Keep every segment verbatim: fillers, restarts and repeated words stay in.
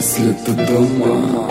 Если ты дома,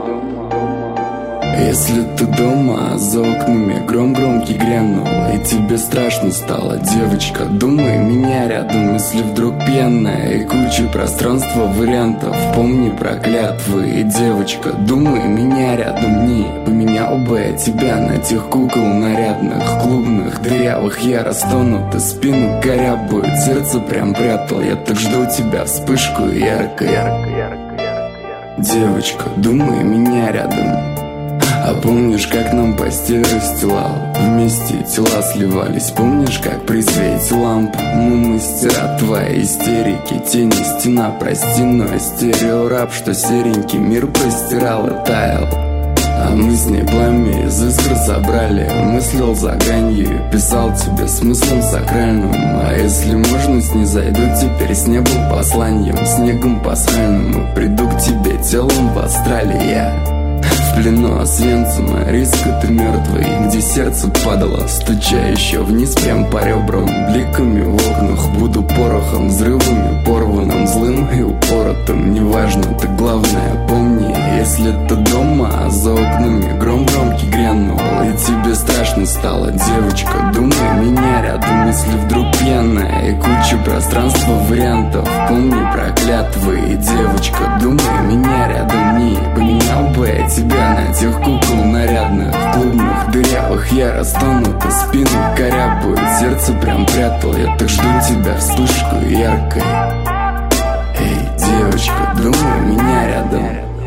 если ты дома, за окнами гром громкий грянул, и тебе страшно стало, девочка, думай меня рядом. Если вдруг пьяная и куча пространства вариантов, помни про клятвы, и девочка, думай меня рядом. Не поменял бы я тебя на тех кукол нарядных, клубных, дырявых. Я растонут, и спину корябают, сердце прям прятал. Я так жду тебя, вспышку ярко, ярко, ярко, ярко. Девочка, думай меня рядом. А помнишь, как нам постель расстилал? Вместе тела сливались. Помнишь, как при свете ламп мы мастера твоей истерики? Тени, стена, прости, но стереораб, что серенький мир простирал и таял. А мы с ней пламя из искр забрали. Мыслил за гранью, писал тебе смыслом сакральным. А если можно, снизойду теперь с неба посланием, снегом пасхальным, и приду к тебе телом в астрале. Я в плену Освенцима, риска ты мертвый, где сердце падало, стуча еще вниз прям по ребрам. Бликами в окнах буду порохом, взрывами порванным, злым и упоротым. Неважно, ты главное помни, если ты дома, а за окнами гром громкий грянул, и тебе страшно стало, девочка, думай меня рядом. Если вдруг пьяная и куча пространства вариантов, помни про клятвы, и девочка, думай меня рядом. Не поменял бы я тебя на тех кукол нарядных, клубных, дырявых. Я растонут, и спину корябают, сердце прям прятал. Я так жду тебя, вспышку яркой. Эй, девочка, думай меня рядом.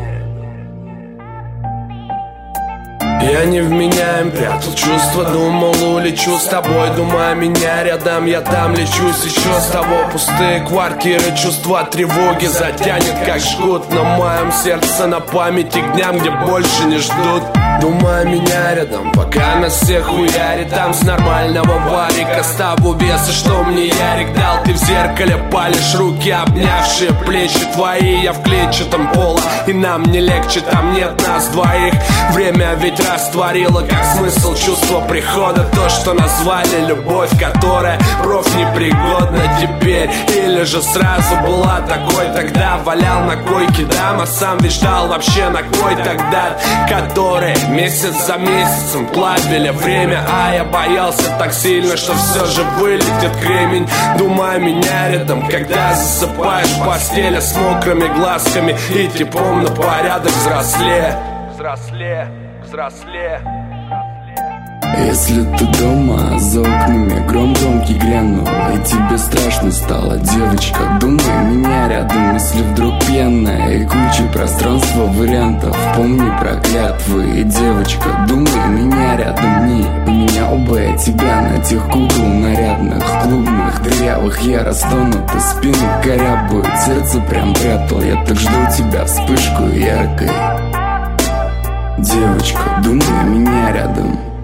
Я невменяем, прятал чувства, думал, улечу с тобой. Думая меня рядом, я там лечусь еще с того. Пустые квартиры, чувства тревоги затянет как жгут на моем сердце, на памяти к дням, где больше не ждут. Думая меня рядом, пока нас всех хуярит, там с нормального варика ставу веса, что мне Ярик дал. Ты в зеркале палишь, руки обнявшие плечи твои. Я в клетчатом поло, и нам не легче, там нет нас двоих. Время ведь растворило, как смысл чувства прихода, то, что назвали любовь, которая проф непригодна теперь. Или же сразу была такой тогда, валял на койке дам, а сам ведь ждал вообще на кой тогда, который месяц за месяцем плавили время. А я боялся так сильно, что все же вылетит кремень. Думая меня рядом, когда засыпаешь в постели с мокрыми глазками и теплом на порядок взрослее. Взрослее, взрослее. Если ты дома, за окнами гром громкий грянул, и тебе страшно стало, девочка, думай меня рядом. Если вдруг пьяная и куча пространства вариантов, помни про клятвы, и девочка, думай меня рядом. Не поменял бы я тебя на тех кукол нарядных, клубных, дырявых. Я растонут, и спину корябают, сердце прям прятал. Я так жду тебя, вспышку яркой. Девочка, думай меня рядом.